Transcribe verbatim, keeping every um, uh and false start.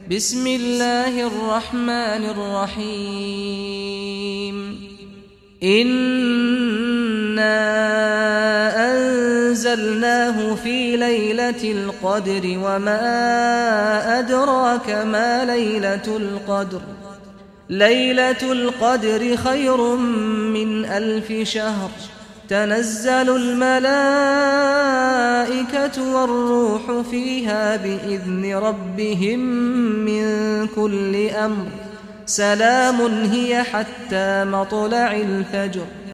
بسم الله الرحمن الرحيم إنا أنزلناه في ليلة القدر وما أدراك ما ليلة القدر ليلة القدر خير من ألف شهر تنزل الملائكة والروح فيها بإذن ربهم من كل أمر سلام هي حتى مطلع الفجر.